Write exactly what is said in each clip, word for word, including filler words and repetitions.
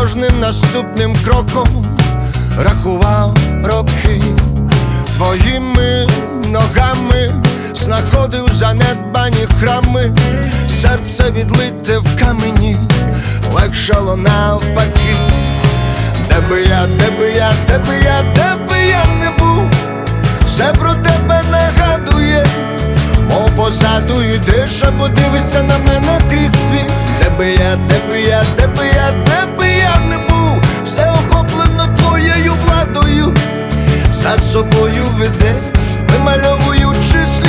кожним наступним кроком рахував роки. Твоїми ногами знаходив занедбані храми, серце відлите в камені легшало навпаки. Де би я, де би я, де би я, де би я не був, все про тебе нагадує, мов позаду йдеш, або дивишся на мене крізь світ. Де би я, де би я, де би я, де би я не був, все охоплено твоєю владою, за собою ведеш, вимальовуючи слід.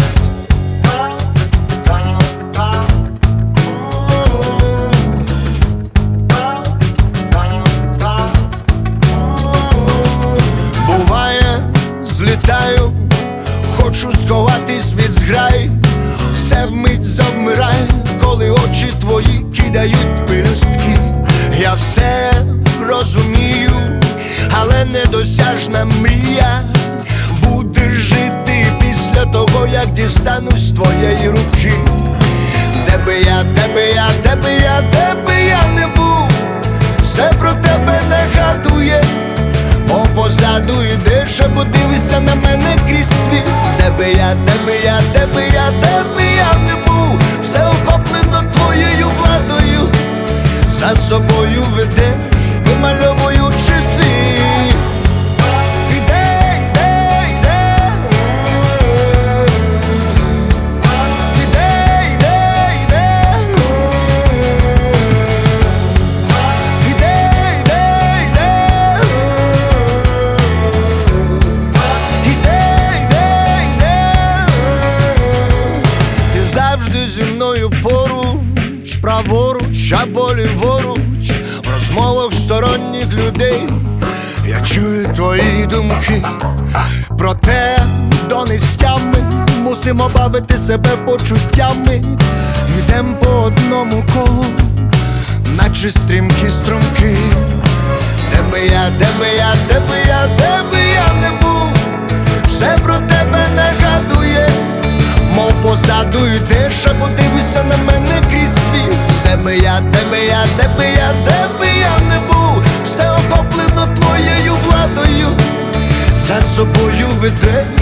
Буває, злітаю, хочу сховатись від зграї, все вмить завмирає, коли очі твої кидають пелюстки. Я все розумію, але недосяжна мрія буде жити після того, як дістанусь з твоєї руки. Де би я, де би я, де би я, де би я не був, все про тебе нагадує, мов позаду йдеш, або дивишся на мене крізь світ. Де би я, де би я, де би я, де би я не був, все охоплено твоєю владою, за собою ведеш, вимальовуючи слід. Іде, іде, іде, іде, іде, іде, іде, іде, іде, іде, іде, іде. Ти завжди зі мною поруч, праворуч або ліворуч, в розмовах сторонніх людей я чую твої думки. Проте до нестями мусимо бавити себе почуттями. Йдем по одному колу, наче стрімкі струмки. Де би я, де би я, де би я, де би я не був, все про тебе нагадує, мов позаду йдеш, або дивишся на мене крізь світ. Де би я, де би я, де би я, де би я не був, все охоплено твоєю владою, за собою ведеш,